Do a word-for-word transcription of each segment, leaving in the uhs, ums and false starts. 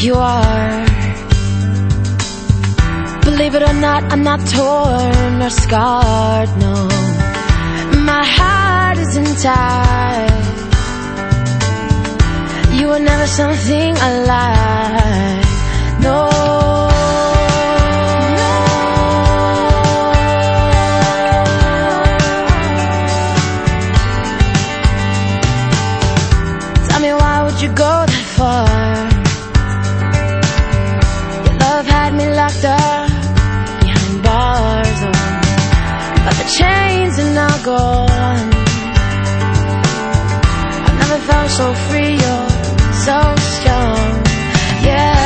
you are. Believe it or not, I'm not torn or scarred, no. My heart is entire. You were never something I lied, no. Tell me, why would you go that far? Your love had me locked up behind bars, oh, but the chains are now gone. I've never felt so free or so strong, yeah.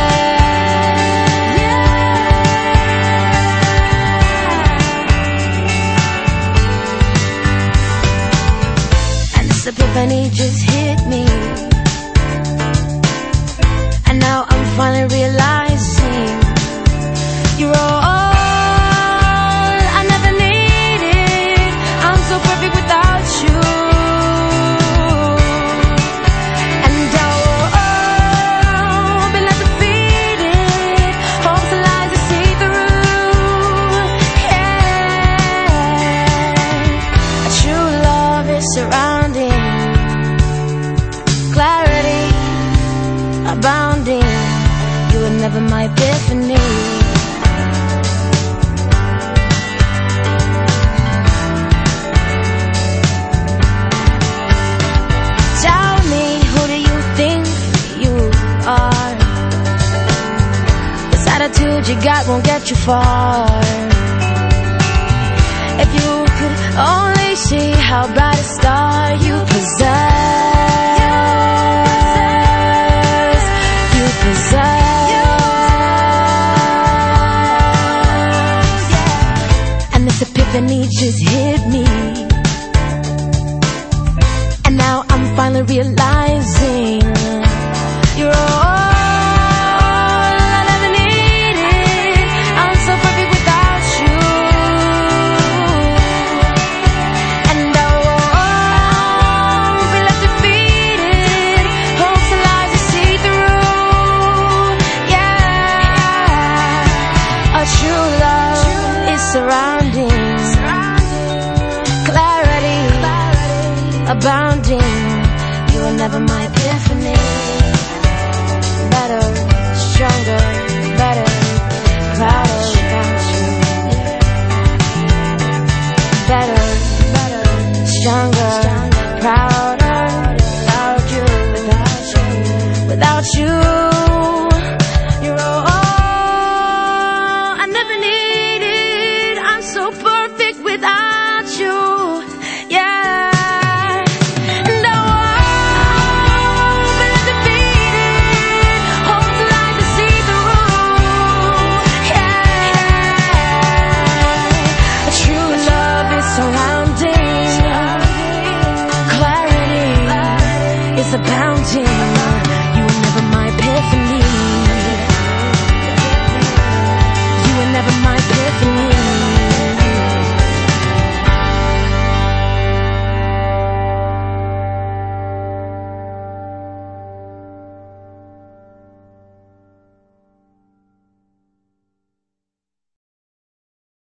And this epiphany just hit me, and now I'm finally realizing you're all I never needed. I'm so perfect without you. Surrounding, clarity abounding. You were never my epiphany. Tell me, who do you think you are? This attitude you got won't get you far. If you could only see how bright a star you possess, you possess. And this epiphany just hit me, and now I'm finally realizing you're all surrounding, clarity abounding. You were never my epiphany. Better, stronger, better.